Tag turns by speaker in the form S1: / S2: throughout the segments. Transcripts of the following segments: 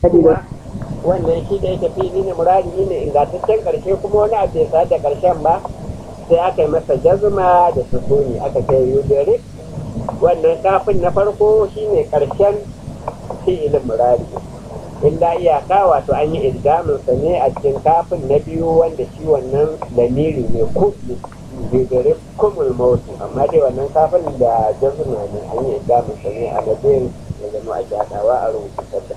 S1: kuma wannan shi da yake fili ne murari ne ingantaccen karshe kuma wani abu bai sa da karshen ba sai aka yi masa jazma da sukuni aka kai yudere wannan kafin na farko shine karshen fi'ilin murari illa iyaka wato an yi idgamin sa ne a cikin kafin na biyu wanda shi wannan lamiri ne kuɗi yudere kumul mautu amma dai wannan kafin da jazma ne an yi idgamin sa ne a madin da zama ake haɗawa a rubuta da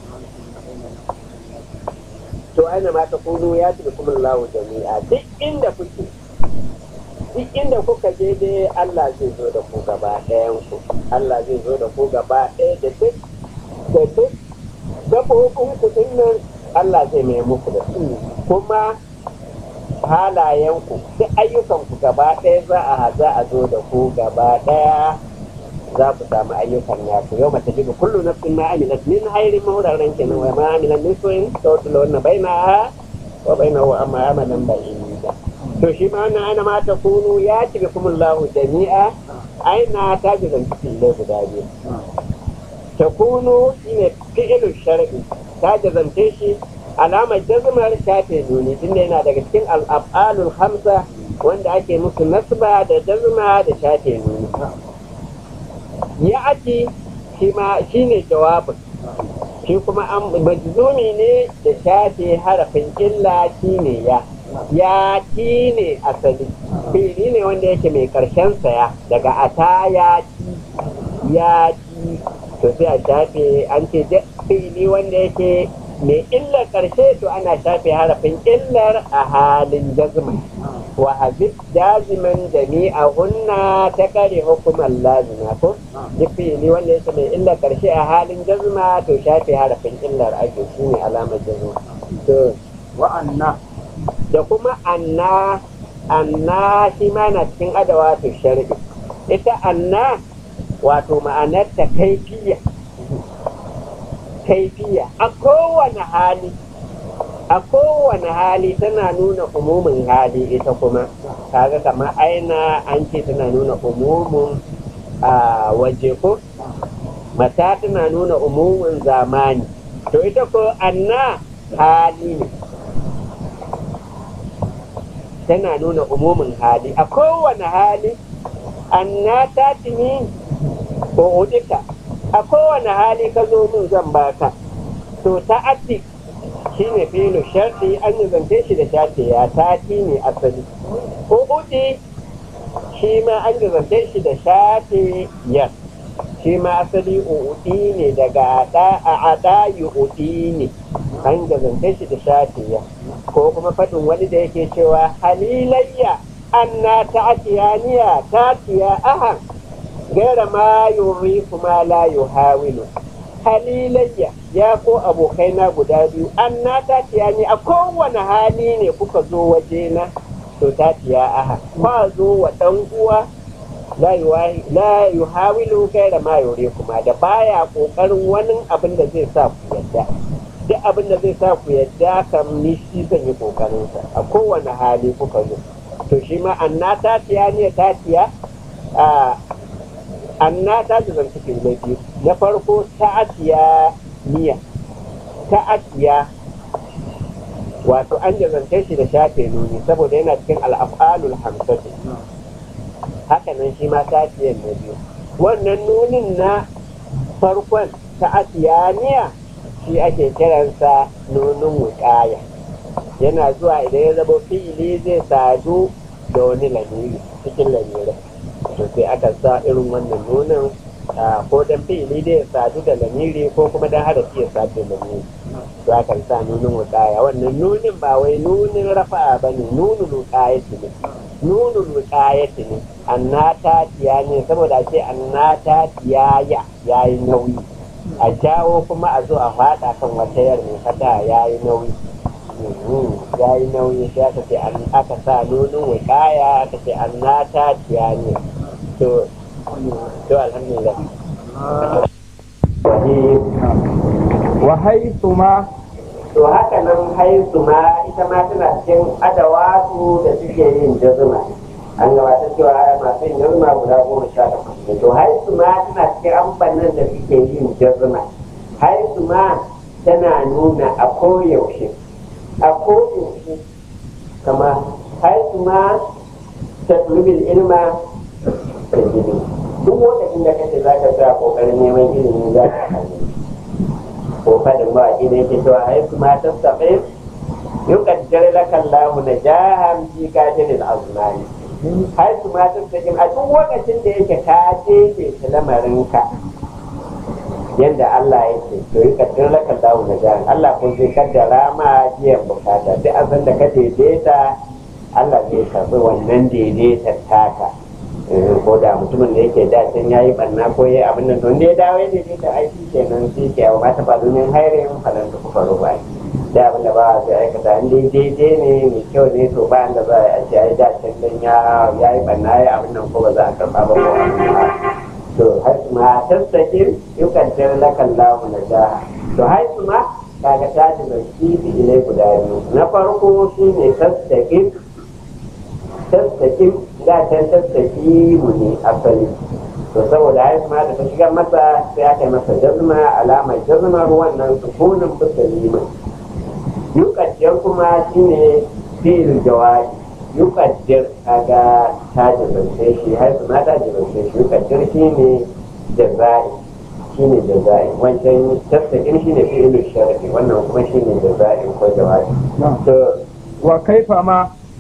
S1: to aina ma ta kunu ya ci kuma lahu jami'a duk inda kuke duk inda kuka je dai Allah zai zo da ku gaba ɗayan ku Allah zai zo da ku gaba ɗaya da duk gabobin ku nan Allah zai mai muku da su kuma halayen ku duk ayyukan ku gaba ɗaya za a zo da ku gaba ɗaya za ku samu ayyukan yaku yau mata jiga kullu nafsin ma amilat min hayrin mawraren kenan wa ma amilat min su'in tawtuluna bainaha wa bainahu amma amalan ba'ida to shi ma wannan aina ma ta kunu ya tibi kumullahu jami'a aina ta ji zan cikin lai guda biyu ta kunu shine fi'ilu shar'i ta jazance shi alamar jazmar shafe nuni tunda yana daga cikin al-af'alul hamsa wanda ake musu nasba da jazma da shafe nuni ya ake shi ne jawabin shi kuma an majzumi ne da shafe harafin illa shi ne ya ki ne asali fili ne wanda yake mai karshen saya daga ata ya ki to sai a shafe an ce fili wanda yake mai illar karshe to ana shafe harafin illar a halin jazma wa hazib jaziman jami'ahunna ta kare hukumar lazima ko duk fili wanda yake mai illar karshe a halin jazma to shafe harafin illar ake shine alamar jazma to
S2: wa'anna
S1: da kuma anna shi ma na cikin adawatu shar'i ita anna wato ma'anar ta kaifiya a kowane hali tana nuna umumin hali ita kuma kaga kamar aina an ce tana nuna umumin a waje ko mata tana nuna umumin zamani to ita ko anna hali ne tana nuna umumin hali a kowane hali anna ta tini ko udika a kowane hali ka zo min zan baka to ta ati shi ne filo sharti an yi zance shi da shati ya tati ne asali ko udi shi ma an yi zance shi da shati ya shi ma asali udi ne daga ada yi udi ne an yi zance shi da shati ya ko kuma faɗin wani da yake cewa halilayya anna ta'tiyaniya tatiya ahan gaira ma yuri kuma la yuhawilu halilayya ya ko abokaina guda biyu an na tatiya ne a kowane hali ne kuka zo waje na to tatiya aha kwa zo wa dan uwa la yuhawilu gaira ma yuri kuma da baya kokarin wani abin da zai sa ku yadda duk abin da zai sa ku yadda kam ni shi zan yi kokarin sa a kowane hali kuka zo to shi ma an na tatiya ne tatiya anna ta zan cikin na biyu na farko ta'atiya niyya ta'atiya wato an jazance shi da shafe nuni saboda yana cikin al'af'alul hamsatu haka nan shi ma ta'atiyan na biyu wannan nunin na farkon ta'atiya niyya shi ake kiransa nunin wuƙaya yana zuwa idan ya zama fi'ili zai sadu da wani lamiri cikin lamirai to sai aka sa irin wannan nunin ko dan fi'ili da ya sadu da lamiri ko kuma dan harafi ya sadu da lamiri to aka sa nunin wuƙaya wannan nunin ba wai nunin rafa'a ba ne nunin wuƙayati ne nunin wuƙayati ne annata tiya ne saboda ce annata tiyaya yayi nauyi a jawo kuma a zo a faɗa kan wata yar mai fata yayi nauyi ya yi nauyi sai aka ce aka sa nunin wuƙaya aka ce annata tiya ne to alhamdulillah
S2: wa haithuma
S1: to haka nan haithuma ita ma tana cikin adawatu da suke yin jazuma an gabatar cewa masu yin jazuma guda 18 to haithuma tana cikin amfanin da suke yin jazuma haithuma tana nuna a koyaushe kama haisu ma tatlubin ilma da jini duk lokacin da kace za ka sa kokarin neman ilimi za ka hannu ko fadin ba a ne ke cewa haisu ma tattaɓe yukaddar lakan lahu na jahan fi kajinin azumani haisu ma tattaɓe a duk lokacin da yake ka ce lamarinka yadda Allah ya ce to yukaddar lakan lahu na jahan Allah ko zai kaddara ma biyan bukata duk abin da ka daidaita Allah zai karɓi wannan daidaitar taka ko da mutumin da yake da can yayi barna ko yayi abin nan don ya dawo ya daidaita aiki kenan sai ke yawa mata ba domin hairin falan da kuka ruba da abin da ba zai aikata in dai daidai ne mai kyau ne to ba da za a ce ai da can dan yayi barna yayi abin nan ko ba za a karɓa ba ko to haisu ma tattakin yukan tar lakan lahu na jaha to haisu ma kaga ta ji zarki bi ilai guda biyu na farko shine tattakin da ta tattaki mu ne asali to saboda haifu ma da ta shigar masa sai aka yi masa jazma alamar jazma ruwan nan sukunin musulmi yukaddiyar kuma shine fi'il jawabi yukaddiyar kaga ta jazance shi haifu ma ta jazance shi yukaddiyar shine jazai wancan tattakin shine fi'il sharfi wannan kuma shine jazai ko jawabi to
S2: wa kaifa ma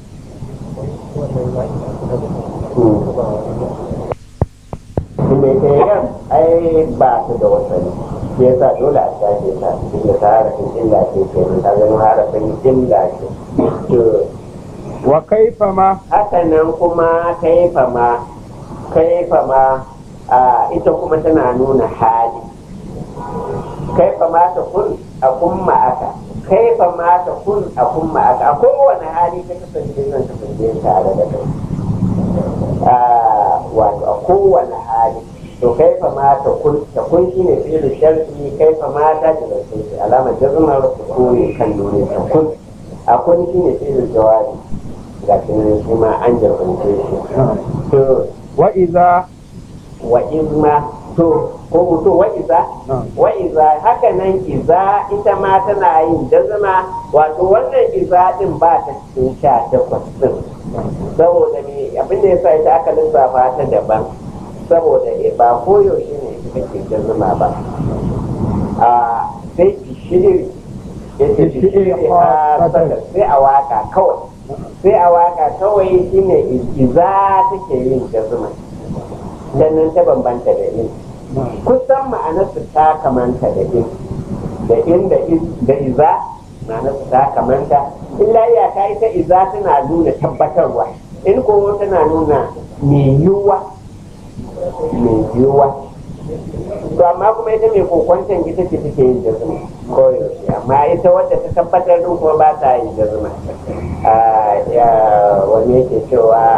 S1: kuma ita yan ai ba su da wasani shi yasa dole a shafe ta inda ta harafin illa ce ke ta zama harafin illa ce to
S2: wa kaifa ma
S1: haka nan kuma kaifa ma ita kuma tana nuna hali kaifa ma ta kun a kun ma'aka kaifa ma ta kun a kun ma'aka a kowane hali ta kasance zan kasance tare da kai wato a kowane hali to kaifa ma ta kun shi ne fiye da sharfi kaifa ma ta ji da sai alamar jazumar sukuni kan dole ta kun a kun shi ne fiye da jawabi ga shi ma an jarbance shi to
S2: wa iza
S1: wa izma to ko to wa iza haka nan iza ita ma tana yin jazma wato wannan iza din ba ta cikin 18 din saboda me abin da yasa ita aka lissafa ta daban saboda ba koyaushe ne ita ke jazma ba sai shiri sai a waka kawai shine iza take yin jazma dan nan ta bambanta da in kusan ma'anarsu ta kamanta da in da iza ma'anarsu ta kamanta illa iyaka ita iza tana nuna tabbatarwa in ko tana nuna mai yiwuwa to amma kuma ita mai kokwanton ita ce take yin jazuma koyaushe amma ita wadda ta tabbatar din kuma ba ta yin jazuma wani yake cewa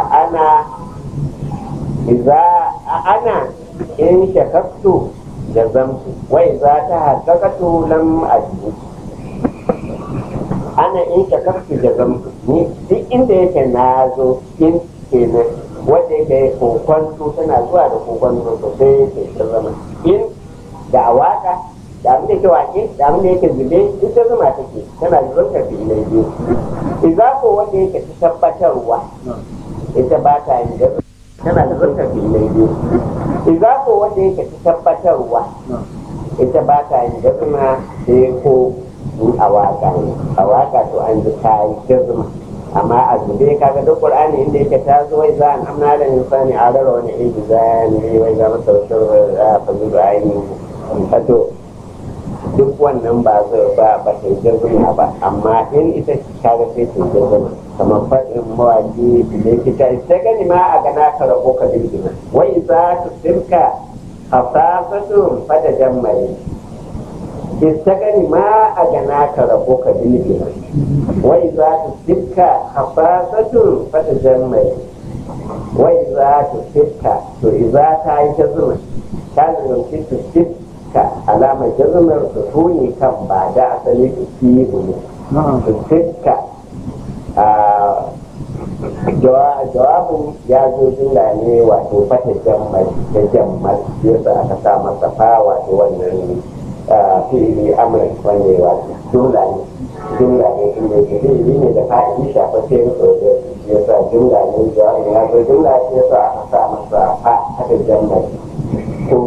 S1: ana in shakaktu da zamtu wai za ta haƙaƙatu lam ajibu ana in shakaktu da zamtu ni duk inda yake na zo in kenan wanda yake kokwanto tana zuwa da kokwanto sosai yake ta zama in da awaka da abin da yake wake da abin da yake zube duk ta zama take tana zuwa ta filai biyu idza ko wanda yake ta tabbatarwa ita ba ta yin da tana da zurka filai biyu idza ko wanda yake ta tabbatarwa ita ba ta yin da kuma sai ko a waka to an ji ta yi jazma amma a zube kaga duk qur'ani inda yake ta zo wai za an amna da insani a rara wani ibi zani wai ga masa wasu fazu da ainihin fato duk wannan ba ta yi jazma ba amma in ita kaga sai ta yi jazma kamar faɗin mawaƙi da yake ta ita gani ma a gana ka rabo ka dirgina wai za ta sirka hasafatun fada jammai ita gani ma a gana ka rabo ka dirgina wai za ta sirka hasafatun fada jammai wai za ta sirka to iza ta yi jazuma ta zanci ta sirka alamar jazumar su tuni kan ba da asali su fi ne su sirka jawabin ya zo jumla ne wato fata jammal da jammal yasa aka sa masa fa wato wannan fi'ili amrin wanda ya wata jumla ne inda ke fi'ili ne da fa'ili shafa sai mutu da shi yasa jumla ne jawabin ya zo jumla shi yasa aka sa masa fa haka jannar ko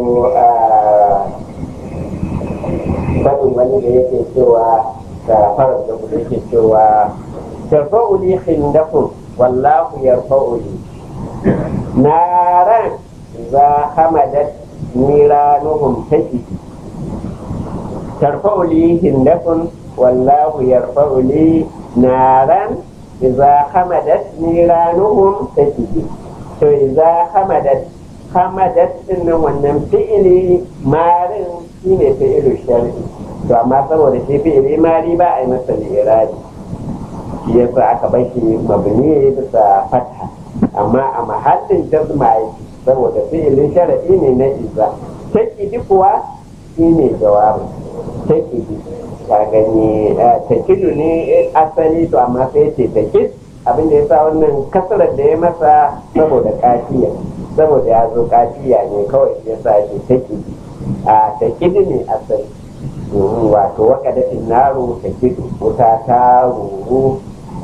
S1: faɗin wani da yake cewa da farar da kuma yake cewa tarfa'uli khindakun wallahu yarfa'uli naran za hamadat niranuhum taki tarfa'uli hindakun wallahu yarfa'uli naran idza hamadat niranuhum taki to idza hamadat din nan wannan fi'ili marin shine fi'ilu shar'i to amma saboda shi fi'ili mari ba a yi masa li'irabi shi yasa aka bar shi mabni bisa fatha amma a mahallin jazma yake saboda fi'ilin shar'i ne na iza takidi kuwa shine jawabin takidi ka gani takidu ne asali to amma sai ce takid abin da yasa wannan kasarar da ya masa saboda kafiya saboda ya zo kafiya ne kawai shi yasa shi takidi takidi ne asali wato wakadatin naro takidu wuta ta ruru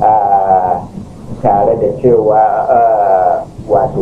S1: tare da cewa wato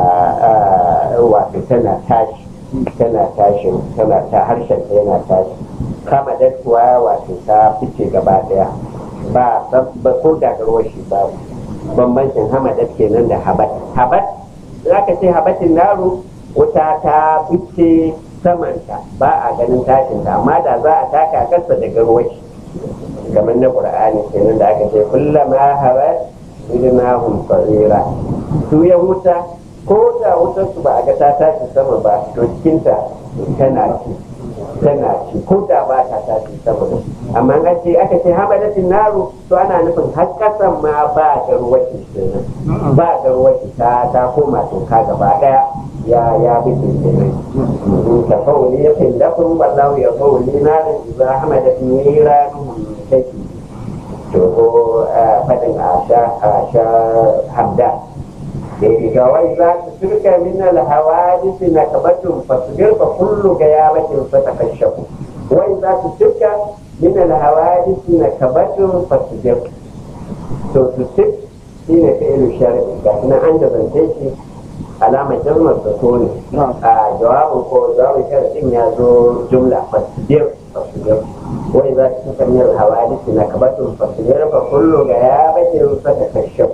S1: tana tashi tana ta harshen ta yana tashi kama da kuwa wato ta fice gaba daya ba ko da garwashi ba bambancin hamadat kenan da habat za ka ce habatin naro wuta ta fice samanta ba a ganin tashinta amma da za a taka kasa da garwashi kamar na ƙur'ani kenan da aka ce kullama hawa idnahum sarira su ya wuta ko da wutar su ba a ga ta tashi sama ba to cikinta tana ci ko da ba ta tashi sama ba amma an ce aka ce hamadatin naru to ana nufin har kasan ma ba da ruwaci kenan ba da ruwaci ta koma toka gaba daya ya bi kenan ka fauli ya fi lafin wallahu ya fauli narin idza hamadatin niranuhum take to ko fadin asha hamda da yake ga wai za su turka min alhawadisi na kabatun fasbir fa kullu gayabatin fatakashafu wai za su turka min alhawadisi na kabatun fasbir to su tik shine fi'il shar'i ga nan an da zance shi alamar jazmar da to ne a jawabin shar'in ya zo jumla fasbir وإذا كنت من الحوادث نكبة فاصبر فكل غيابة فتكشف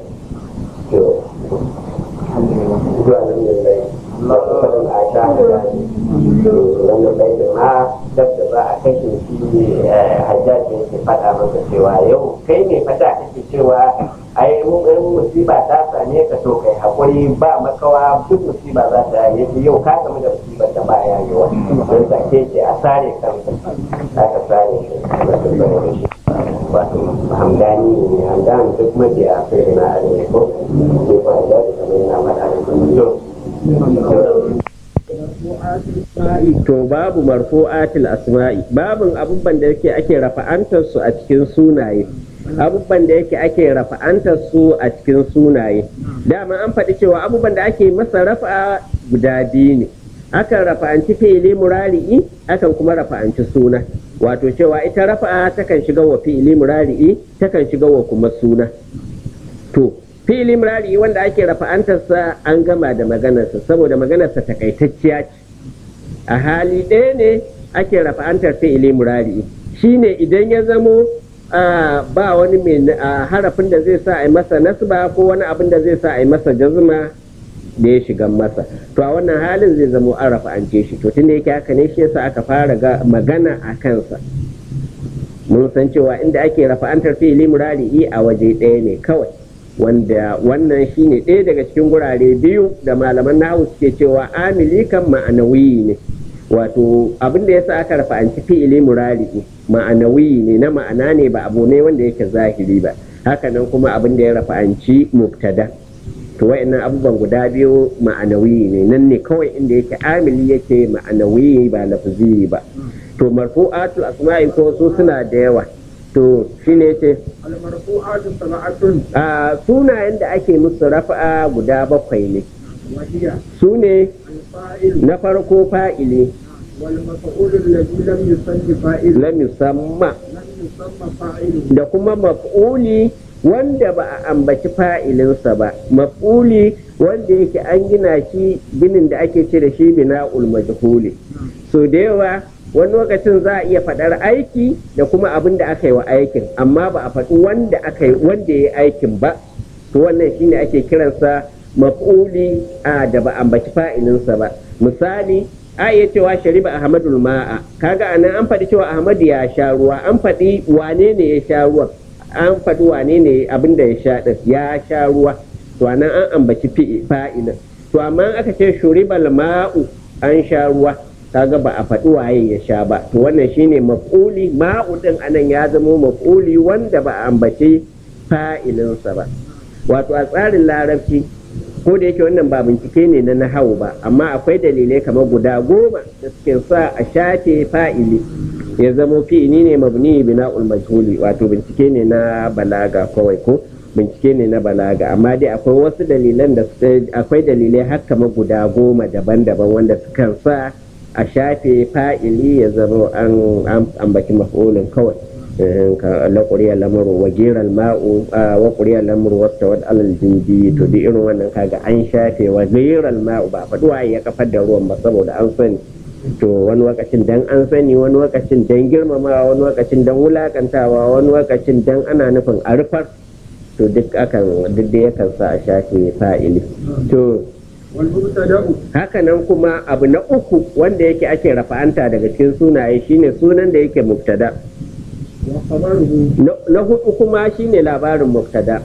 S1: wannan bai ma dab da ba a kashe shi hajjaji yake faɗa masa cewa yau kai ne fata kake cewa ai mu ɗan musiba ta same ka to kai hakuri ba makawa duk musiba za ta yi yau ka samu da musibar da ba ya yi wa don ta ke ce a sare kanka aka sare shi wato hamdani ne hamdani duk mabiya sai na arewa ko ne ba da kamar yana mata da kullum to babu marfu'atil asma'i babun abubuwan da yake ake rafa'antar su a cikin sunaye abubuwan da yake ake rafa'antar su a cikin sunaye dama an faɗi cewa abubuwan da ake masa rafa'a guda biyu ne akan rafa'anci fi'ili murari'i akan kuma rafa'anci suna wato cewa ita rafa'a takan shiga wa fi'ili murari'i takan shiga wa kuma suna to fi'ili murari wanda ake rafa'antarsa an gama da maganarsa saboda maganarsa takaitacciya ce a hali ɗaya ne ake rafa'antar fi'ili murari shine idan ya zamo ba wani mai harafin da zai sa a yi masa nasba ko wani abin da zai sa a yi masa jazma da ya shiga masa to a wannan halin zai zamo an rafa'ance shi to tunda yake haka ne shi yasa aka fara magana a kansa mun san cewa inda ake rafa'antar fi'ili murari a waje ɗaya ne kawai wanda wannan shine ɗaya daga cikin gurare biyu da malaman nahu suke cewa amili kan ma'anawi ne wato abin da yasa aka rafa'anci fi'ili murari ma'anawi ne na ma'ana ne ba abu ne wanda yake zahiri ba haka nan kuma abin da ya rafa'anci mubtada to wa'annan abubuwan guda biyu ma'anawi ne nan ne kawai inda yake amili yake ma'anawi ba lafzi ba to marfu'atul asma'i ko su suna da yawa to shine yace
S2: al-marfu'atu sab'atun
S1: sunayen da ake musu rafa'a guda bakwai ne su ne na farko fa'ili
S2: والمفعول الذي لم يسمى فاعل
S1: lam yusamma
S2: لم يسمى فاعل
S1: da kuma maf'uli wanda ba a ambaci fa'ilinsa ba, maf'uli wanda yake an gina shi ginin da ake ce da shi bina'ul majhuli. So da yawa wani lokacin za a iya faɗar aiki da kuma abin da aka yi wa aikin, amma ba a faɗi wanda ya yi aikin ba. To wannan shine ake kiransa maf'uli da ba ambaci fa'ilinsa ba. Misali, a iya cewa shariba ahmadul ma'a, kaga anan an faɗi cewa ahmadu ya sha ruwa, an faɗi wane ne ya sha ruwa, an faɗi wane ne abin da ya sha ɗin ya sha ruwa, to anan an ambaci fa'ilin. To amma aka ce shuribal ma'u an sha ruwa, kaga ba a faɗi waye ya sha ba. To wannan shine maf'uli, ma'u ɗin anan ya zama maf'uli wanda ba a ambaci fa'ilinsa ba. Wato a tsarin larabci, ko da yake wannan ba bincike ne na nahawu ba, amma akwai dalilai kamar guda 10 da suke sa a shafe fa'ili ya zamo fi'ili ne mabni bina'ul majhuli. Wato bincike ne na balaga kawai, ko bincike ne na balaga, amma dai akwai wasu dalilan da akwai dalilai har kamar guda 10 daban-daban wanda sukan sa a shafe fa'ili ya zama an ambaci maf'ulin kawai. laƙuriya lamuru wa giral ma'u wa ƙuriya lamuru wata wadda alal jinji, to da irin wannan kaga an shafe wa giral ma'u ba faɗi waye ya kafar da ruwan ba saboda an sani. To wani lokacin dan an sani, wani lokacin dan girmamawa, wani lokacin dan wulakantawa, wani lokacin dan ana nufin a rufar, to duk da yakan sa a shafe fa'ili. To haka nan kuma abu na uku wanda yake ake rafa'anta daga cikin sunaye shine sunan da yake mubtada. Na hudu kuma shine labarin mubtada.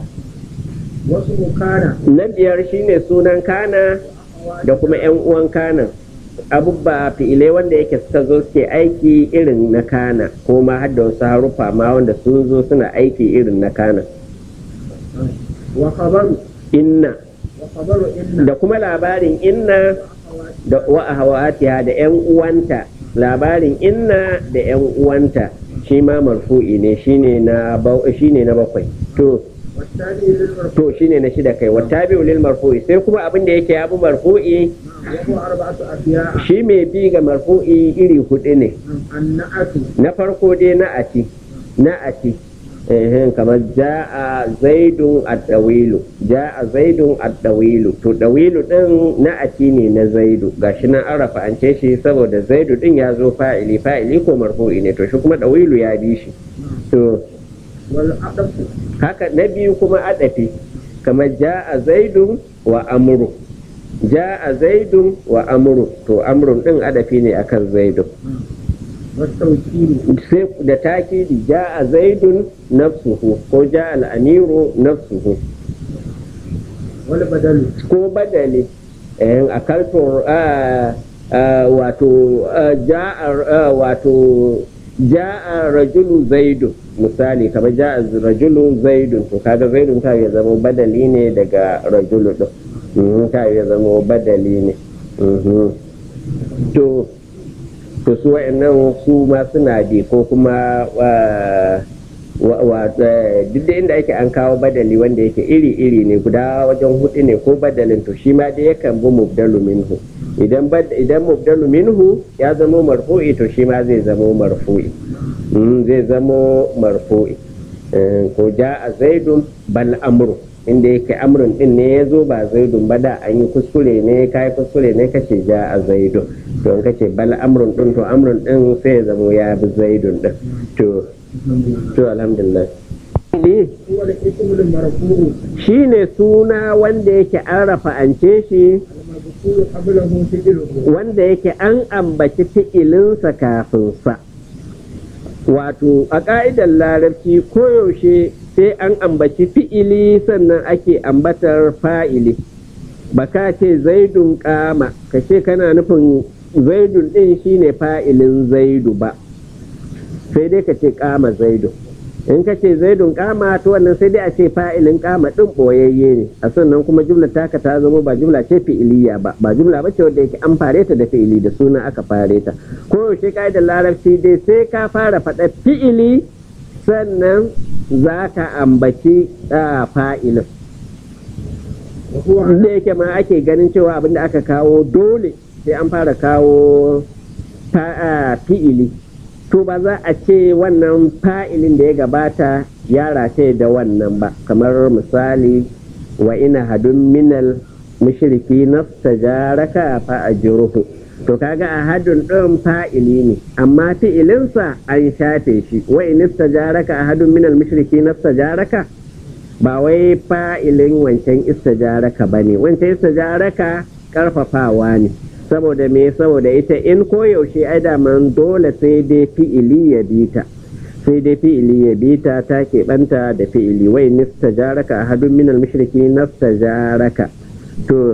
S1: Na biyar shine sunan kana da kuma yan uwan kana, abubba fi'ilai wanda yake suka zo suke aiki irin na kana, ko ma har da wasu harufa ma wanda sun zo suna aiki irin na kana. Inna da kuma labarin inna da wa ahawatiha da yan uwanta, labarin inna da yan uwanta shi ma marfu'i ne, shine na bakwai. To shine na shida kai, wattabi'u lil marfu'i. Sai kuma abin da yake yabi marfu'i, shi mai bi ga marfu'i iri 4 ne. Na farko dai na'ati kamar ja'a zaidun ad-dawilu, to dawilu din na'ati ne na zaidu, gashi nan an rafa'ance shi saboda zaidu din ya zo fa'ili ko marfu'i ne, to shi kuma dawilu ya bi shi. To haka na biyu kuma adafi, kamar ja'a zaidun wa amru, to amrun din adafi ne akan zaidu. sai da takidi ja'a zaidun nafsuhu ko ja'a al-amiru nafsuhu, ko badali akalto ja'a rajulu zaidu, misali kamar ja'a rajulu zaidun, to kaga zaidun ta ya zama badali ne daga rajulu din, ta ya zama badali ne. To su wa'annan su ma suna bi, ko kuma duk da inda ake an kawo badali wanda yake iri-iri ne, guda wajen 4 ne ko badalin, to shi ma dai yakan bi mubdalu minhu. Idan mubdalu minhu ya zamo marfu'i, to shi ma zai zamo marfu'i, ko ja'a zaidun bal amru, inda yake amrun din ne ya zo ba zaidun ba, da an yi kuskure ne, kace ja'a zaidun, to in kace bal amrun din, to amrun din sai ya zamo ya bi zaidun din. To alhamdulillah, shi ne suna wanda yake an rafa'ance shi, wanda yake an ambaci fi'ilinsa kafin sa. Wato a ƙa'idar larabci koyaushe sai an ambaci fi'ili sannan ake ambatar fa'ili. Ba ka ce zaidun kama, ka ce kana nufin zaidun ɗin shine fa'ilin zaidu ba, sai dai ka ce kama zaidu. In ka ce zaidun kama, to wannan sai dai a ce fa'ilin kama ɗin ɓoyayye ne, a sannan kuma jumla taka ta zama ba jumla ce fi'iliya ba jumla ba ce wadda yake an fare ta da fi'ili, da suna aka fare ta. Koyaushe ƙa'idar larabci dai sai ka fara faɗa fi'ili sannan za ka ambaci fa'ilin. Da yake ma ake ganin cewa abinda aka kawo dole sai an fara kawo fi'ili to ba za a ce wannan fa'ilin da ya gabata ya rataye da wannan ba, kamar misali wa ina hadun minal mushriki nastajaraka fa ajruhu, to kaga a hadun ɗin fa'ili ne amma fi'ilinsa an shafe shi. wa in istajaraka ahadun minal mushriki nastajaraka ba wai fa'ilin wancan istajaraka bane, wancan istajaraka karfafawa ne. Saboda me? Saboda ita in koyaushe ai daman dole sai dai fi'ili ya bita, sai dai fi'ili ya bita ta keɓanta da fi'ili. wai nistajaraka ahadun minal mushriki nastajaraka, to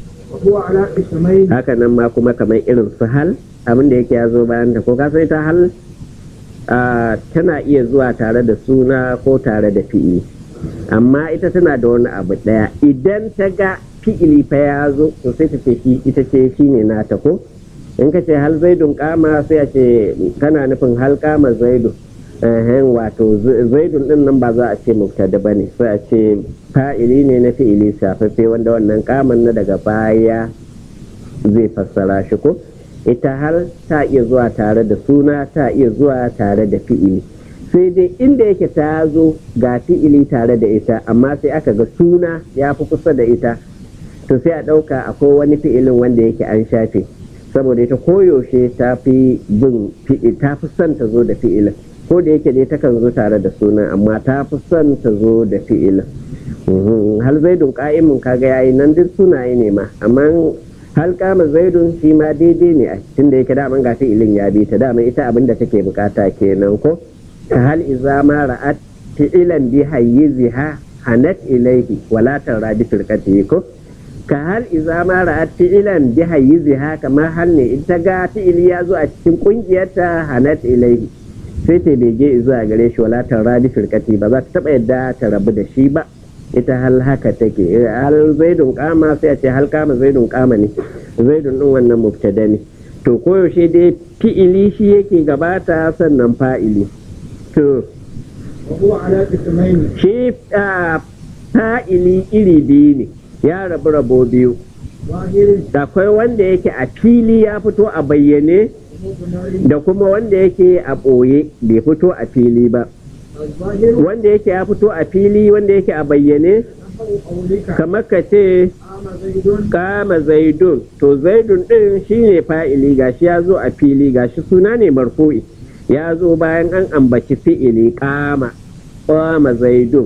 S1: haka nan ma kuma kamar irin su hal, abin da yake ya zo bayan ta, ko ka sai ta hal tana iya zuwa tare da suna ko tare da fi'ili, amma ita tana da wani abu ɗaya, idan ta ga fi'ili fa ya zo to sai ta ce ita ce shi ne nata. ko in ka ce hal zaidun kama sai a ce kana nufin hal kama zaidun, wato zaidun din nan ba za a ce mubtada bane, sai a ce fa'ili ne na fi'ili shafaffe wanda wannan kaman na daga baya zai fassara shi. ko ita hal ta iya zuwa tare da suna, ta iya zuwa tare da fi'ili, sai dai inda yake ta zo ga fi'ili tare da ita amma sai aka ga suna ya fi kusa da ita, to sai a ɗauka akwai wani fi'ilin wanda yake an shafe, saboda ita koyaushe ta fi bin fi'il, ta fi son ta zo da fi'ilin, ko da yake dai takan zo tare da suna amma ta fi son ta zo da fi'ilin. hal zaidun ka'imun kaga yayi nan duk sunaye ne ma, amma hal kama zaidun shi ma daidai ne a tunda yake daman ga fi'ilin ya bi ta, daman ita abin da take bukata kenan. ko hal iza ma ra'at fi'ilan bi hayyiziha hanat ilaihi wala taradi firqati, ko ka hal iza ma ra'at fi'ilan bi hayyiziha kamar hal ne ita ga fi'ili ya zo a cikin kungiyarta hanat ilaihi sai ta bege zuwa gare shi wala taradi firqati, ba za ta taba yadda ta rabu da shi ba. ita hal haka take. hal zaidun kama sai a ce hal kama zaidun kama ne, zaidun din wannan mubtada ne, to koyaushe dai fi'ili shi yake gabata sannan fa'ili. to shi fa'ili iri biyu ne, ya rabu rabo biyu, akwai wanda yake a fili ya fito a bayyane da kuma wanda yake a ɓoye bai fito a fili ba. wanda yake ya fito a fili, wanda yake a bayyane kamar ka ce kama zaidun, to zaidun din shine fa'ili gashi ya zo a fili, gashi suna ne marfu'i ya zo bayan an ambaci fi'ili kama zaidun.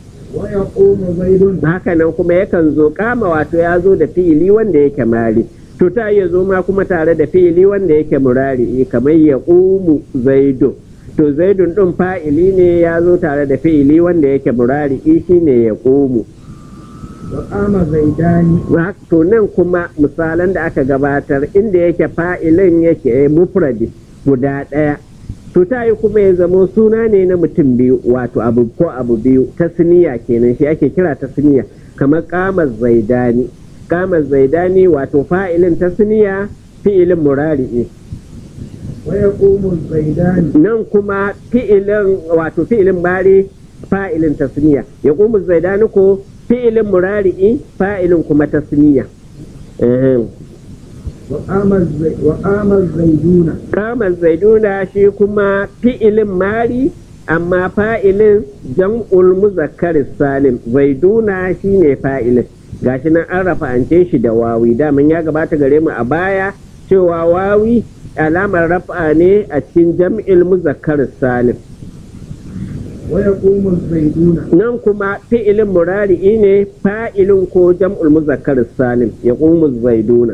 S1: haka nan kuma yakan zo kama wato ya zo da fi'ili wanda yake mari, to ta iya zo ma kuma tare da fi'ili wanda yake murari kamar ya ƙumu zaidun, to zaidun ɗin fa'ili ne ya zo tare da fi'ili wanda yake murari shi ne ya ƙumu. to nan kuma misalan da aka gabatar inda yake fa'ilin yake mufradi guda ɗaya, to ta yi kuma ya zamo suna ne na mutum biyu, wato abu ko abu biyu, tasniya kenan shi ake kira tasniya, kamar kamar zaidani wato fa'ilin tasniya fi'ilin murari. nan kuma fi'ilin wato fi'ilin bari fa'ilin tasniya, ya ƙumu zaidani ko fi'ilin murari fa'ilin kuma tasniya. kamar zaiduna shi kuma fi'ilin mari amma fa'ilin jam'ul muzakkar salim, zaiduna shine fa'ilin, gashi nan an rafa'ance shi da wawi, daman ya gabata gare mu a baya cewa wawi alamar rafa ne a cikin jam'il muzakkar salim. nan kuma fi'ilin murari'i ne fa'ilin ko jam'ul muzakkar salim, ya ƙumu zaiduna.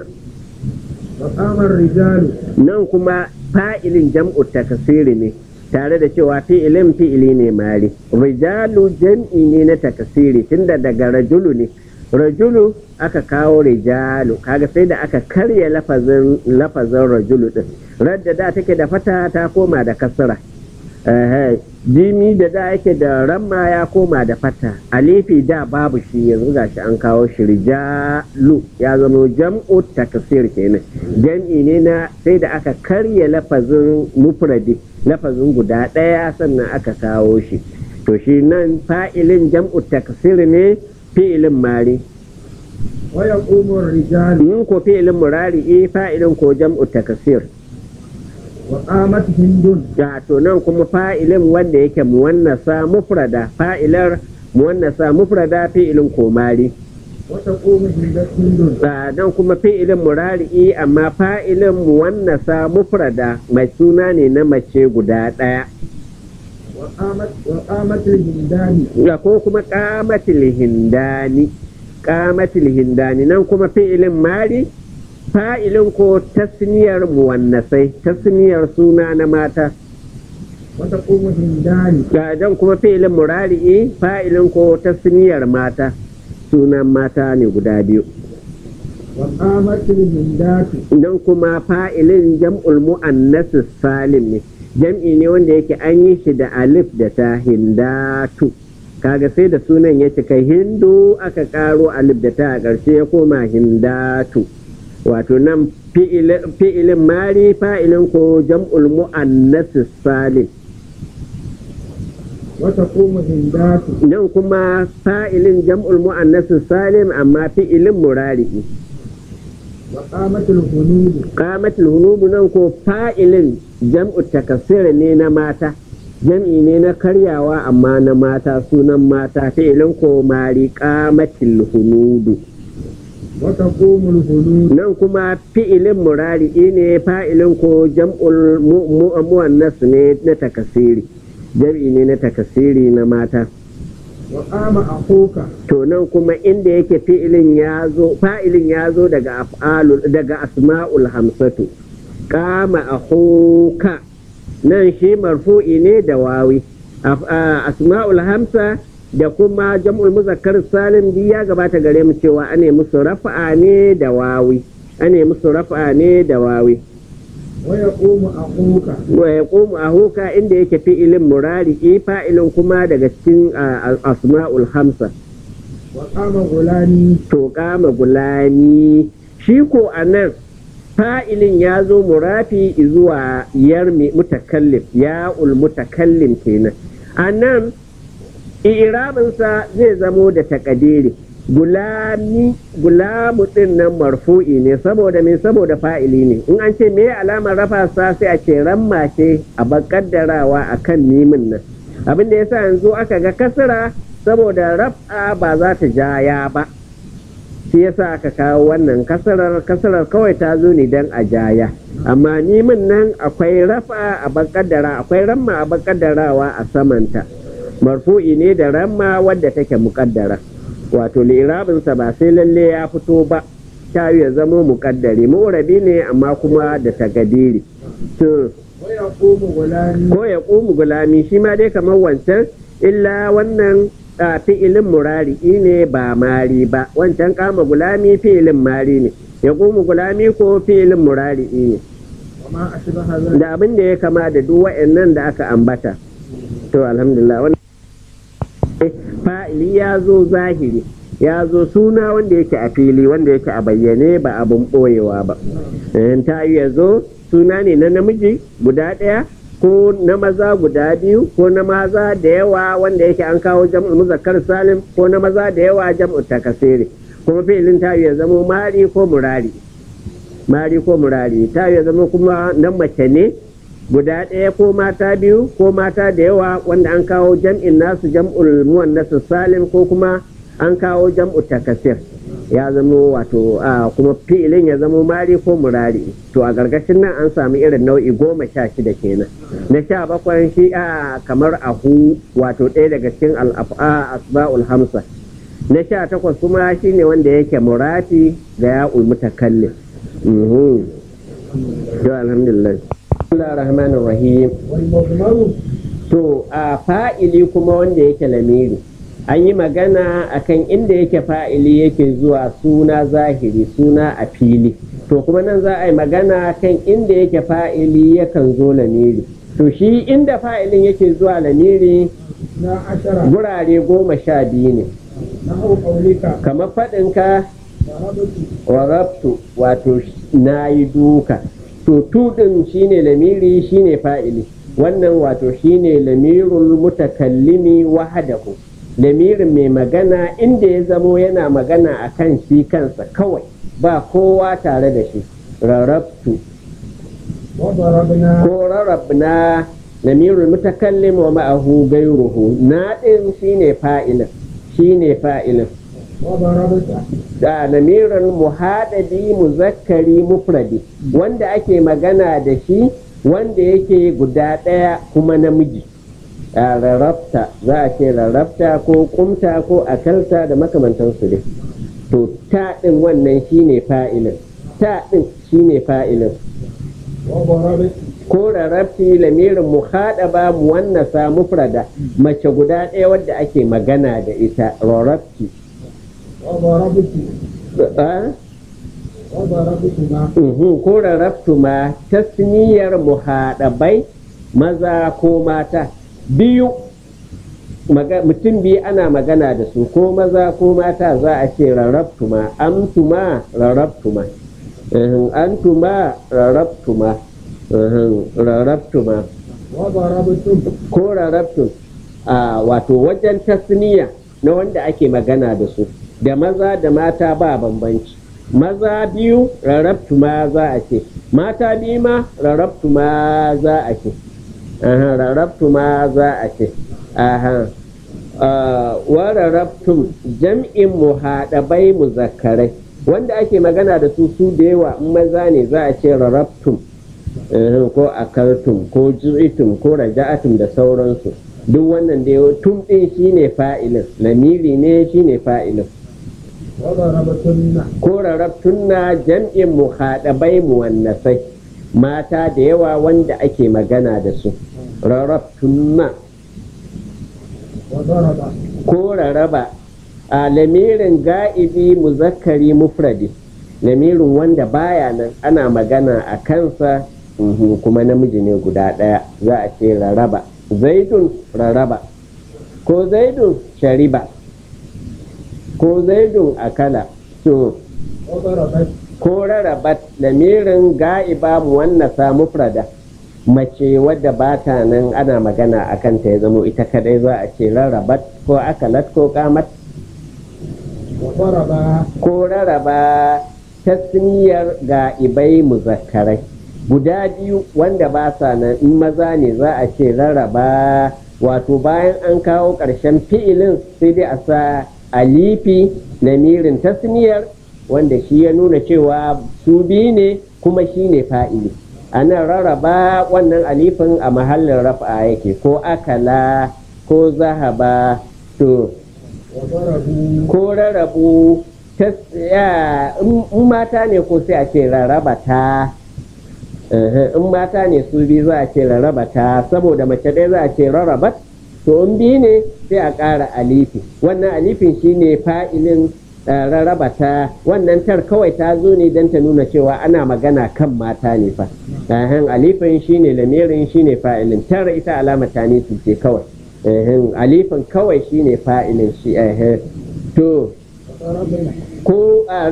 S1: nan kuma fa'ilin jam'u takasiri ne tare da cewa fi'ili ne mari. rijalu jam'i ne na takasiri tunda daga rajulu ne, rajulu aka kawo rijalu, kaga sai da aka karya lafazin rajulu din, radda da take da fata ta koma da kasra, jimi da yake da ramma ya koma da fata, alifi da babu shi yanzu gashi an kawo shi, rijalu ya zama jam'u takasir kenan, jam'i ne na sai da aka karya lafazin mufradi, lafazin guda ɗaya sannan aka kawo shi, to shi nan fa'ilin jam'u takasir ne fi'ilin mari. in ko fi'ilin murari fa'ilin ko jam'u takasir.
S2: wa qamat hindun
S1: ga to nan kuma fa'ilin wanda yake muwannasa mufrada fa'ilar muwannasa mufrada fi'ilin komari
S2: wa taqumu hindun
S1: nan kuma fi'ilin murari'i amma fa'ilin muwannasa mufrada mai suna ne na mace guda ɗaya
S2: wa qamat hindani
S1: ga ko kuma qamatil hindani nan kuma fi'ilin mari fa'ilin ko tasniyar muwannasai tasniyar suna na mata
S2: wa taqumu hindani
S1: ga dan kuma fi'ilin murari'i fa'ilin ko tasniyar mata sunan mata ne guda biyu
S2: wa qamat hindatu
S1: nan kuma fa'ilin jam'ul muannas salim ne jam'i ne wanda yake an yi shi da alif da ta hindatu kaga sai da sunan ya cika hindu aka karo alif da ta a ƙarshe ya koma hindatu wato nan fi'ilin mari fa'ilin ko jam'ul mu'annas salim
S2: wa taqumu hindatu
S1: nan kuma fa'ilin jam'ul mu'annas salim amma fi'ilin murari'i
S2: wa qamatul
S1: hunubu nan ko fa'ilin jam'u takassir ne na mata jam'i ne na karyawa amma na mata sunan mata fi'ilin ko mari qamatil hunudu
S2: wa taqumul hunud
S1: nan kuma fi'ilin murari'i ne fa'ilin ko jam'ul muannas ne na takassiri jam'i ne na takassiri na mata
S2: wa qama akhuka
S1: to nan kuma inda yake fa'ilin ya zo daga asma'ul hamsatu qama akhuka nan shi marfu'i ne da wawi asma'ul hamsa da kuma jam'ul muzakkar salim bi ya gabata gare mu cewa ane musu rafa'a ne da wawi
S2: wa yaqumu
S1: akhuka inda yake fi'ilin murari'i fa'ilin kuma daga cikin asma'ul hamsa
S2: wa qama gulani
S1: to qama gulani shi ko anan fa'ilin ya zo murafi zuwa yarmi mutakallim ya'ul mutakallim kenan anan i'rabinsa zai zamo da takadiri gulamu din nan marfu'i ne saboda fa'ili ne in an ce me alamar rafa sa sai a ce ramma ce a bakaddarawa akan mimin nan abin da yasa yanzu aka ga kasra saboda raf'a ba za ta jaya ba shi yasa aka kawo wannan kasarar kawai ta zo ne dan a jaya amma mimin nan akwai rafa a bakaddara akwai ramma a bakaddarawa a samanta marfu'i ne da ramma wadda take muƙaddara wato li'irabinsa ba sai lalle ya fito ba ta ya zamo muƙaddari mu'rabi ne amma kuma da tagadiri to ko ya ƙumu gulami shi ma dai kamar wancan illa wannan fi'ilin murari'i ne ba mari ba wancan kama gulami fi'ilin mari ne ya ƙumu gulami ko fi'ilin murari'i ne da abin da ya kama da duk wa'annan da aka ambata to alhamdulillah fa'ili ya zo zahiri ya zo suna wanda yake a fili wanda yake a bayyane ba abin ɓoyewa ba ta yi ya zo suna ne na namiji guda ɗaya ko na maza guda biyu ko na maza da yawa wanda yake an kawo jam'ul muzakkar salim ko na maza da yawa jam'ul takasiri kuma fi'ilin ta yi ya zama mari ko murari ta yi ya zama kuma na mace ne guda ɗaya ko mata biyu ko mata da yawa wanda an kawo jam'in nasu jam'ul muwannas salim ko kuma an kawo jam'u takasir ya zama wato kuma fi'ilin ya zama mari ko murari to a gargashin nan an sami irin nau'i 16 kenan na 17 shi kamar ahu wato ɗaya daga cikin asba'ul hamsa na 18 kuma shine wanda yake murati ga ya'ul mutakallim alhamdulillah Rahmanir Rahim to a fa'ili kuma wanda yake lamiri an yi magana akan inda yake fa'ili yake zuwa suna zahiri suna a fili to kuma nan za a yi magana kan inda yake fa'ili yakan zo lamiri to shi inda fa'ilin yake zuwa lamiri gurare 12 ne kamar faɗinka warabtu wato na yi duka to tudin shine lamiri shine fa'ili wannan wato shine lamirul mutakallimi wahdahu lamirin mai magana inda ya zamo yana magana akan shi kansa kawai ba kowa tare da shi rarabtu
S2: وضربنا
S1: ko rarrabna lamirul mutakallim wa ma'ahu gairuhu na din shine fa'ilin
S2: وضربت
S1: da lamirin muhadabi muzakkari mufradi wanda ake magana da shi wanda yake guda ɗaya kuma namiji a rarrabta za a ce rarrabta ko kumta ko akalta da makamantansu dai to ta ɗin wannan shine fa'ilin ta ɗin shine fa'ilin
S2: وضربت
S1: ko rarrabti lamirin muhadaba muwannasa mufrada mace guda ɗaya wadda ake magana da ita rarrabti
S2: وضربت
S1: Ah?
S2: وضربتما
S1: ko rarrabtu ma tasniyar muhaɗabai maza ko mata biyu mutum biyu ana magana da su ko maza ko mata za a ce rarrabtu ma amtuma rarrabtu ma antuma rarrabtu ma rarrabtu ma
S2: وضربتم
S1: ko rarrabtu a wato wajen tasniya na wanda ake magana da su da maza da mata ba bambanci maza biyu rarrabtu ma za a ce mata biyu ma rarrabtu ma za a ce rarrabtu ma za a ce wa rarrabtum jam'in muhaɗabai muzakkarai wanda ake magana da su da yawa in maza ne za a ce rarrabtum ko akaltum ko ju'itum ko raja'atum da sauransu duk wannan da tun ɗin shine fa'ilin lamiri ne shine fa'ilin
S2: وضربتن
S1: ko rarrabtunna jam'in muhaɗabai muwannasai mata da yawa wanda ake magana da su rarrabtunna
S2: وضرب
S1: ko rarraba a lamirin ga'ibi muzakkari mufradi lamirin wanda baya nan ana magana a kansa kuma namiji ne guda ɗaya za a ce rarraba zaidun rarraba ko zaidun shariba ko zaidun akala to
S2: وضربت
S1: ko rarrabat lamirin ga'iba muwannasa mufrada mace wadda ba ta nan ana magana a kanta ya zamo ita kadai za a ce rarrabat ko akalat ko kamat
S2: وضرب
S1: ko rarraba tasniyar ga'ibai muzakkarai guda biyu wanda ba sa nan in maza ne za a ce rarraba wato bayan an kawo ƙarshen fi'ilin sai dai a sa alifi lamirin tasniyar wanda shi ya nuna cewa su biyu ne kuma shi ne fa'ili a nan rarraba wannan alifin a mahallin rafa yake ko akala ko zahaba to
S2: وضربوا
S1: ko rarrabu in mata ne ko sai a ce rarraba ta in mata ne su biyu za a ce rarraba ta saboda mace ɗaya za a ce rarrabat to in biyu ne sai a ƙara alifi wannan alifin shine fa'ilin rarraba ta wannan tar kawai ta zo ne don ta nuna cewa ana magana kan mata ne fa alifin shine lamirin shine fa'ilin tar ita alama ta ne ce kawai alifin kawai shine fa'ilin shi to
S2: وضربنا
S1: ko a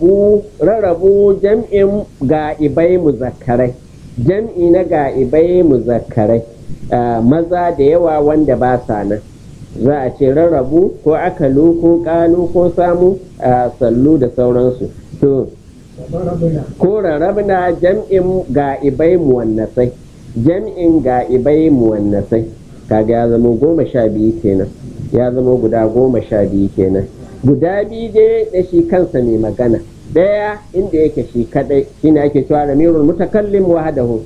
S1: rarrabu jam'in ga'ibai muzakkarai jam'i na ga'ibai muzakkarai maza da yawa wanda ba sa nan za a ce rarrabu ko akalu ko kalu ko samu sallu da sauransu to
S2: وضربنا
S1: ko rarrabna jam'in ga'ibai muwannasai jam'in ga'ibai muwannasai kaga ya zama 12 kenan ya zama guda 12 kenan guda biyu dai da shi kansa mai magana ɗaya inda yake shi kadai shine ake cewa ramirul mutakallim wahdahu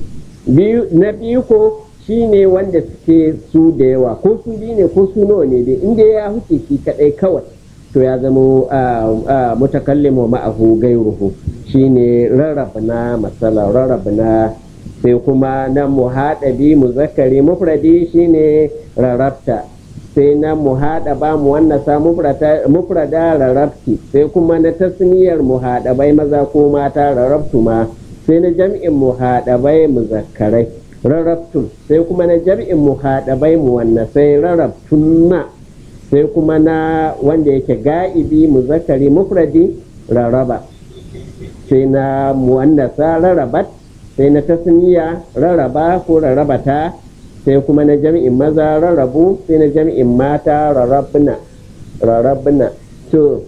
S1: na biyu ko shine wanda suke su da yawa ko su biyu ne ko su nawa ne dai inda ya huce shi kadai kawai to ya zama mutakallim wa ma'ahu gairuhu shine rarrabna masala rarrabna sai kuma na muhadabi muzakkari mufradi shine rarrabta sai na muhadaba muwannasa mufrada rarrabti sai kuma na tasniyar muhadabai maza ko mata rarrabtu ma sai na jam'in muhadabai muzakkarai rarrabtun sai kuma na jam'in muhadabai muwannasai rarrabtunna sai kuma na wanda yake ga'ibi muzakkari mufradi rarraba sai na muwannasa rarrabat sai na tasniya rarraba ko rarrabata sai kuma na jami'in maza rarrabu sai na jami'in mata rarrabna to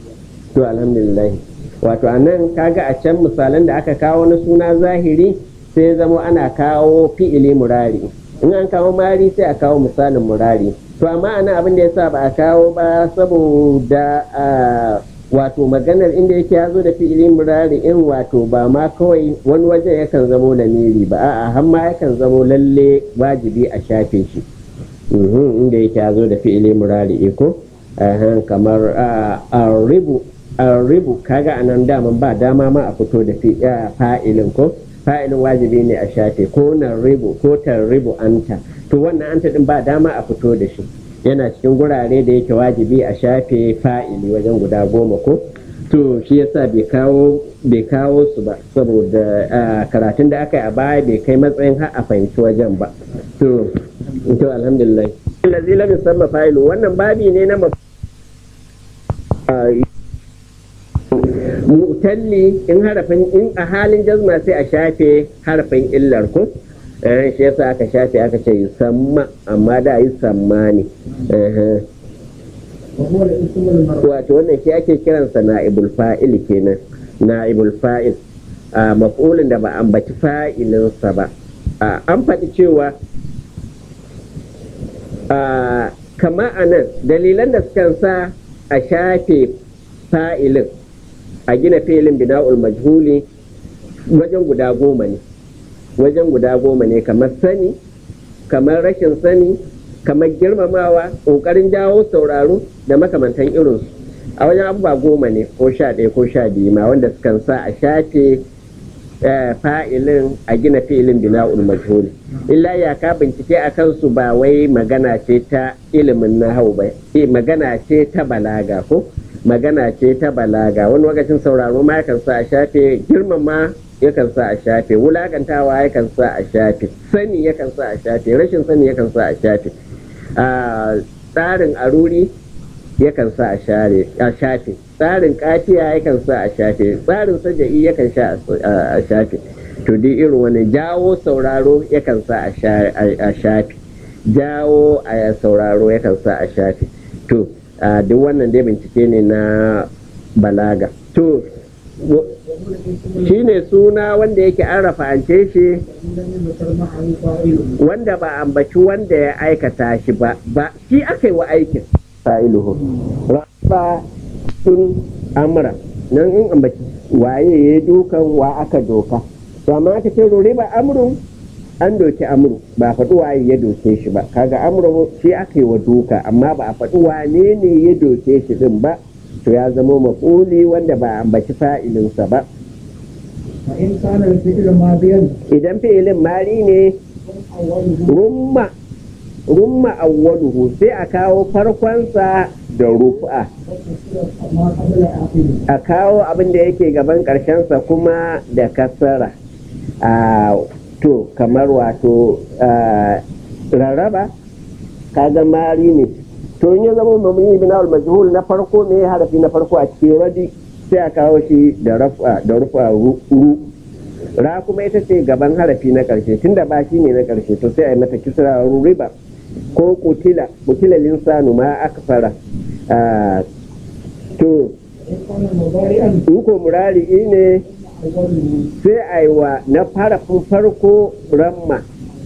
S1: alhamdulillah wato a nan kaga a can misalan da aka kawo na suna zahiri sai zamo ana kawo fi'ili murari in an kawo mari sai a kawo misalin murari to amma ana abin da yasa ba a kawo ba saboda wato maganar inda yake ya zo da fi'ili murari in wato ba ma kawai wani wajen yakan zamo lamiri ba a'a har ma yakan zamo lalle wajibi a shafe shi inda yake ya zo da fi'ili murari ko kamar arribu kaga anan daman ba dama ma a fito da fa'ilin ko fa'ilin wajibi ne a shafe ko nan ribu ko tarribu anta to wannan anta din ba dama a fito da shi yana cikin gurare da yake wajibi a shafe fa'ili wajen guda 10 ko to shi yasa bai kawo su ba saboda karatun da aka yi a baya bai kai matsayin har a fahimci wajen ba to alhamdulillah allazi lam yusamma fa'ilu wannan babi ne na mutalli in harafin in a halin jazma sai a shafe harafin illar ko shi yasa aka shafe aka ce yusamma amma da yusamma ne wato wannan shi ake kiransa na'ibul fa'il kenan na'ibul fa'il maf'ulin da ba ambaci fa'ilinsa ba an faɗi cewa kama anan dalilan da sukan sa a shafe fa'ilin a gina filin bina'ul majhuli wajen guda 10 ne kamar sani kamar rashin sani kamar girmamawa ƙoƙarin jawo sauraro da makamantan irinsu a wajen abubuwa 10 ne ko 11 ko 12 ma wanda sukan sa a shafe fa'ilin a gina filin bina'ul majhuli illa ya ka bincike a kansu ba wai magana ce ta ilimin nahau ba magana ce ta balaga ko magana ce ta balaga wani lokacin sauraro ma yakan sa a shafe girmama yakan sa a shafe wulakantawa yakan sa a shafe sani yakan sa a shafe rashin sani yakan sa a shafe tsarin aruri yakan sa a shafe tsarin kafiya yakan sa a shafe tsarin saja'i yakan sha a shafe to dai irin wani jawo sauraro yakan sa a shafe jawo a sauraro yakan sa a shafe to duk wannan dai bincike ne na balaga to shi ne suna wanda yake an rafa'ance shi wanda ba ambaci wanda ya aikata shi ba shi aka yi wa aikin fa'iluhu rafa sun amra nan in ambaci waye ya dukan wa aka doka to amma aka ce riba amrun an doki amru ba faɗi waye ya doke shi ba kaga amru shi aka yi wa duka amma ba a faɗi wane ne ya doke shi din ba to ya zama maf'uli wanda ba ambaci fa'ilinsa ba idan fi'ilin mari ne rumma awwaluhu sai a kawo farkonsa da rufa a kawo abin da yake gaban ƙarshensa kuma da kasara to kamar wato rarraba kaga mari ne to in ya zama mamuni bina'ul majhul na farko ne harafi na farko a cikin radi sai a kawo shi da rufa ru ra kuma ita ce gaban harafi na karshe tunda ba shi ne na karshe to sai a yi mata kisra riba ko kutila linsanu ma akfara to in ko murari ne sai a yi wa na farafin farko ramma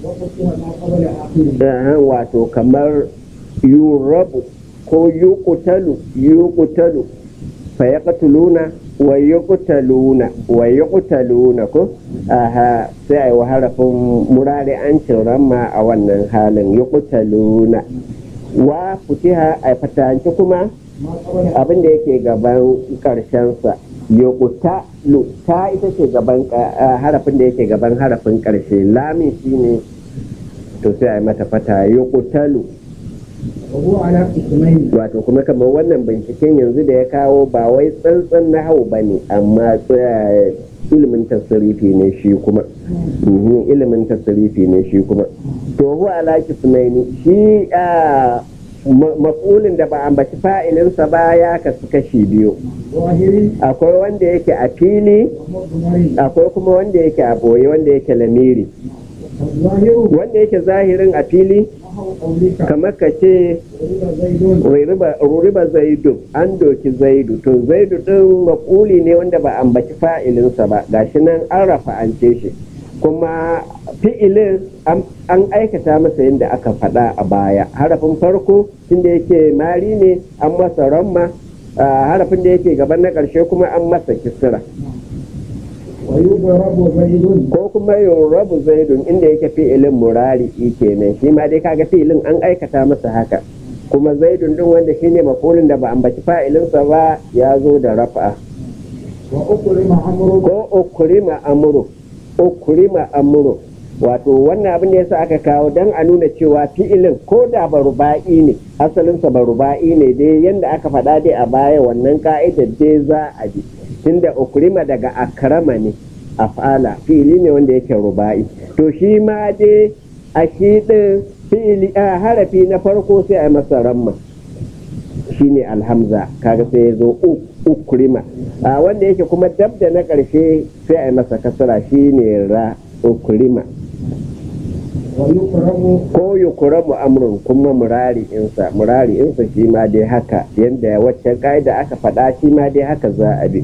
S1: wato kamar yurabu ko yuqtalu fa yaqtuluna wa yuqtaluna ko sai ai wa harafin murari an ramma a wannan halin yuqtaluna wa futiha ai fatanci kuma abin da yake gaban karshen sa yuqtalu ta ita ce gaban harafin da yake gaban harafin karshe lamin shine to sai ai mata fata yuqtalu wato kuma kamar wannan binciken yanzu da ya kawo ba wai tsantsan na hau ba ne amma ilimin tasirifi ne shi kuma ilimin tasirifi ne shi kuma to huwa ala kismaini shi maf'ulin da ba ambaci fa'ilinsa ba ya kasu kashi biyu akwai wanda yake a fili akwai kuma wanda yake a boye wanda yake lamiri wanda yake zahirin a fili kamar ka ce ruriba zaidu an doki zaidu to zaidu din maf'uli ne wanda ba ambaci fa'ilinsa ba gashi nan an rafa'ance shi kuma fi'ilin an aikata masa yadda aka faɗa a baya. Harafin farko inda yake mari ne an masa ramma, harafin da yake gaban na ƙarshe kuma an masa kisra. Ko kuma yurabu zaidun inda yake fi'ilin murari kenan, shi ma dai kaga fi'ilin an aikata masa haka. Kuma zaidun din wanda shine maf'ulin da ba ambaci fa'ilinsa ba ya zo da rafa. Ko ukrima amru, wato wannan abin da yasa aka kawo dan a nuna cewa fi'ilin ko da baruba'i ne, asalinsa baruba'i ne dai yanda aka faɗa dai a baya, wannan ka'idar dai za a bi, tunda ukrima daga akrama ne, af'ala fi'ili ne wanda yake ruba'i. To shi ma dai a shi din fi'ili harafi na farko sai a masa ramma shine alhamza, kaga sai ya zo ukrima, wanda yake kuma dab da na ƙarshe sai a masa kasara shine ra ukrima. Ko yukuramu amrun kuma murari insa shi ma dai haka yadda waccan ka'ida aka faɗa, shi ma dai haka za a bi.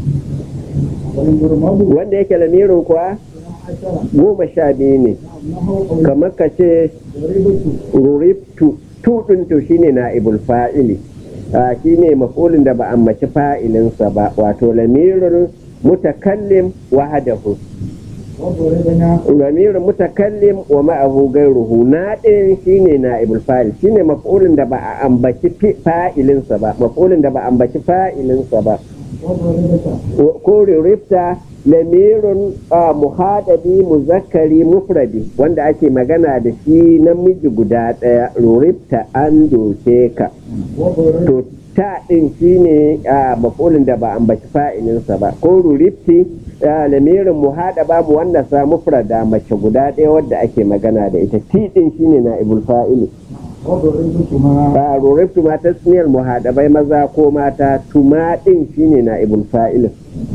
S1: Wanda yake lamirin kuwa 12 ne, kamar ka ce ruribtu, tudun to shine na'ibul fa'ili, shine maf'ulin da ba ambaci fa'ilinsa ba, wato lamirin mutakallim wahdahu, lamirin mutakallim wa ma'ahu gairuhu. Na ɗin shine na'ibul fa'il, shine maf'ulin da ba a ambaci fa'ilinsa ba, maf'ulin da ba a ambaci fa'ilinsa ba. Ko ruribta lamirin muhadabi muzakkari mufradi wanda ake magana da shi namiji guda ɗaya, ruribta an doke ka. To ta ɗin shine maf'ulin da ba ambaci fa'ilinsa ba. Ko ruribti lamirin muhadaba mu wanda sa mufrada mace guda ɗaya wadda ake magana da ita, ti ɗin shine na'ibul fa'ili. Ruribtu ma tasniyar muhadabai maza ko mata, tuma ɗin shine na'ibul fa'ilin.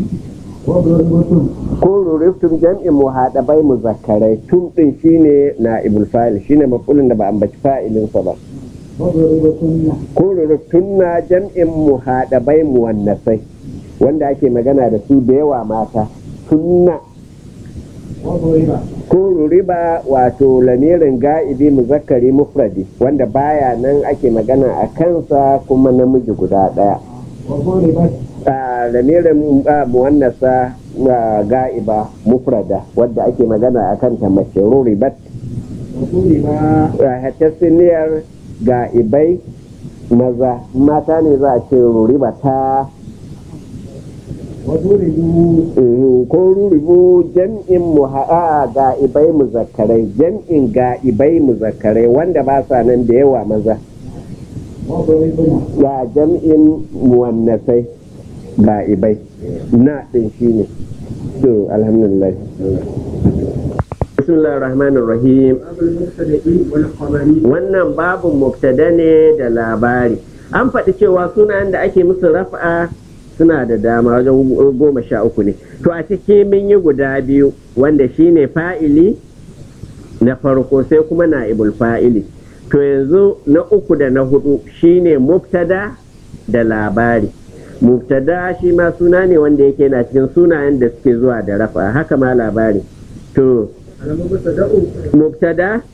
S1: Ko ruribtum jam'in muhadabai muzakkarai, tun ɗin shine na'ibul fa'il, shine maf'ulin da ba ambaci fa'ilinsa ba. Ko ruribtunna jam'in muhadabai muwannasai wanda ake magana da su da yawa mata, tunna. Ko ruriba wato lamirin ga'ibi muzakkari mufradi wanda baya nan ake magana a kansa kuma namiji guda ɗaya. Lamirin muwannasa ga'iba mufrada wadda ake magana a kanta mace, ruribat. Tasniyar ga'ibai maza, mata ne za a ce ruribata. Ko ruribu jam'in ga'ibai muzakkarai, jam'in ga'ibai muzakkarai wanda ba sa nan da yawa maza, ga jam'in muwannasai ga'ibai, na ɗin shi ne. To alhamdulillah. Bismillahir Rahmanir Rahim. Wannan babun mubtada ne da labari. An faɗi cewa sunayen da ake musu raf'a suna da dama wajen 13 ne. To a ciki mun yi guda biyu wanda shine fa'ili na farko sai kuma na'ibul fa'ili. To yanzu na uku da na hudu shine mubtada da labari. Mubtada shi ma suna ne wanda yake na cikin sunayen da suke zuwa da rafa, haka ma labari. To mubtada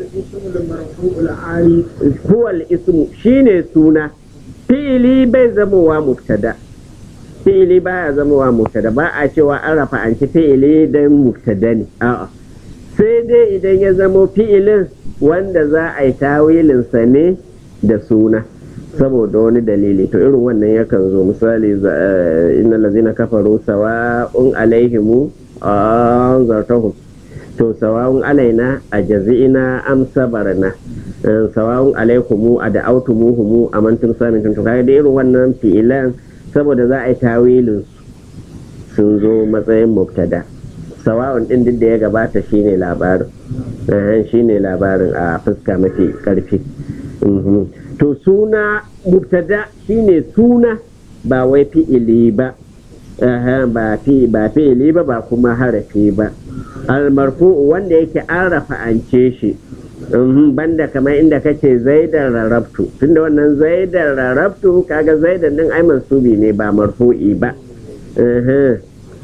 S1: huwal ismu shine suna, fi'ili bai zamowa mubtada, fi'ili baya zamowa mubtada, ba a cewa an rafa an ci fi'ili dan mubtada ne, a'a sai dai idan ya zamo fi'ilin wanda za a yi tawilinsa ne da suna saboda wani dalili. To irin wannan yakan zo, misali innal ladzina kafaru sawa'un alaihimu anzartahum, to sawa'un alaina ajazina am sabarna, sawa'un alaikumu ad'autumuhum amantum samintum. To kaga da irin wannan fi'ilan saboda za a yi tawilin sun zo matsayin mubtada. Sawa'un din duk da ya gabata shine labarin, shine labarin a fuska mafi karfi. To suna mubtada shine suna, ba wai fi'ili ba, ba fi'ili ba kuma harafi ba. Al-marfu wanda yake an rafa'ance shi, banda kamar inda kace zaidan rarabtu, tunda wannan zaidan rarabtu kaga zaidan din ai mansubi ne ba marfu'i ba.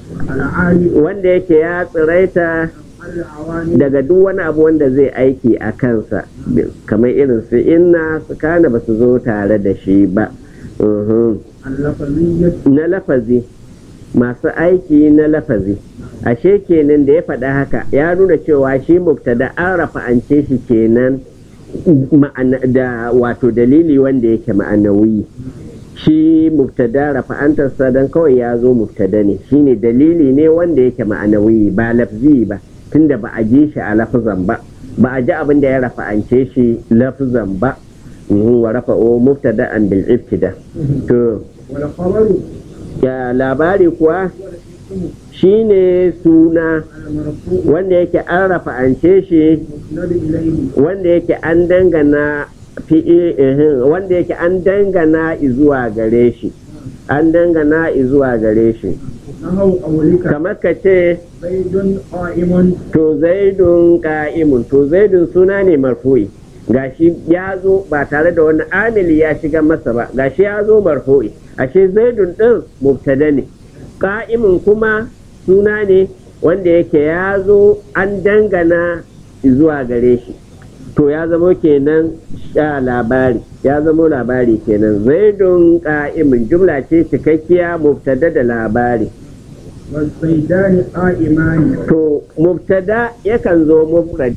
S2: العالي
S1: wanda yake ya tsiraita
S2: العواني
S1: daga duk wani abu wanda zai aiki a kansa kamar irin su inna su kana ba su zo tare da shi ba.
S2: اللفظية
S1: Na lafazi masu aiki na lafazi ashe kenan da ya faɗa haka ya nuna cewa shi mubtada an rafa'ance shi kenan da wato dalili wanda yake ma'anawi. Shi mubtada rafa'antarsa don kawai ya zo mubtada ne shine dalili ne wanda yake ma'anawi ba lafzi ba tunda ba a ji shi a lafzan ba ba a ji abin da ya rafa'ance shi lafzan ba. Wa rafa'o mubtada'an bil ibtida. To
S2: والخبر
S1: ya labari kuwa shine suna
S2: المرفوع
S1: wanda yake an rafa'ance shi
S2: مسند إليه
S1: wanda yake an dangana wanda yake an dangana zuwa gare shi an dangana zuwa gare shi
S2: نحو قولك
S1: kamar ka ce
S2: زيد قائم
S1: to zaidun ka'imun to zaidun suna ne marfu'i gashi ya zo ba tare da wani amili ya shiga masa ba gashi ya zo marfu'i ashe zaidun din mubtada ne ka'imun kuma suna ne wanda yake ya zo an dangana zuwa gare shi to ya zamo kenan labari ya zamo labari kenan zaidun ka'imun jumla ce cikakkiya mubtada da labari.
S2: والزيدان قائمان
S1: To mubtada yakan zo mufrad